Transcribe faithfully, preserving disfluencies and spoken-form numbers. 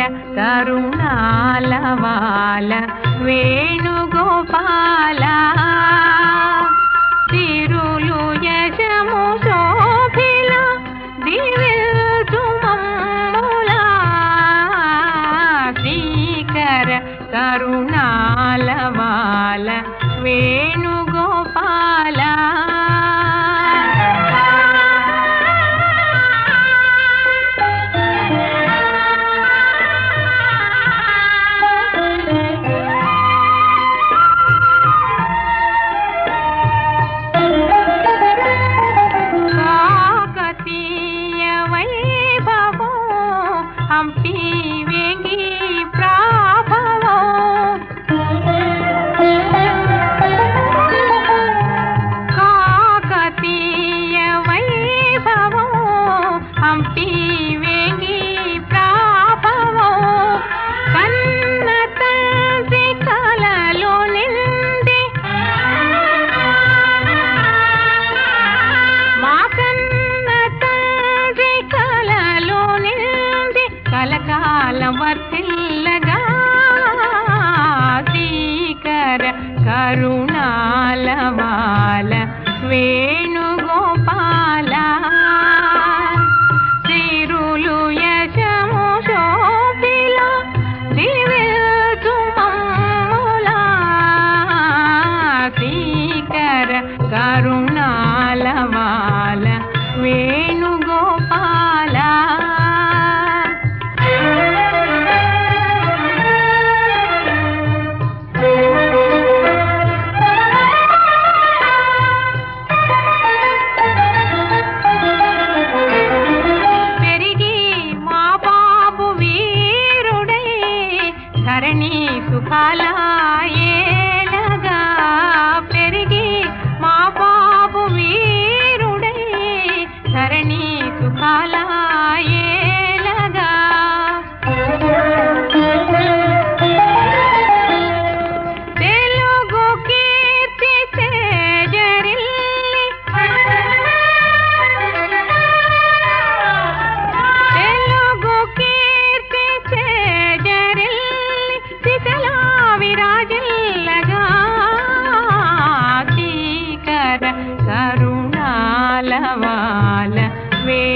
కరుణాలవాల వేణుగోపాల తిరులు యశము శోభిల దివ్యతుమమ్ములా శ్రీకర కరుణాలవాల వేణుగోపాల हम्पी वेंगी प्राभवो काकतीय वैभवो हम्पी वेंगी प्राभवो कन्न तंत्रि कలలో నిండి మా కన్న తండ్రి కలలో నిండి కలకాలం వర్తిల్లగా శ్రీకర కరుణాలవాల వేణుగోపాల తిరులు యశము శోభిల దివ్యతుమమ్ములా శ్రీకర కరుణాలవాల వేణుగోపాల ధరణి సుఖాల ఏలగా పెరిగి మా బాబు వీరుడై ధరణి సుఖాల ఏలగా తెలుగు కీర్తి తేజరిల్లి తెలుగు కీర్తి తేజరిల్లి విరాజిల్లగా శ్రీకర కరుణాలవాల వే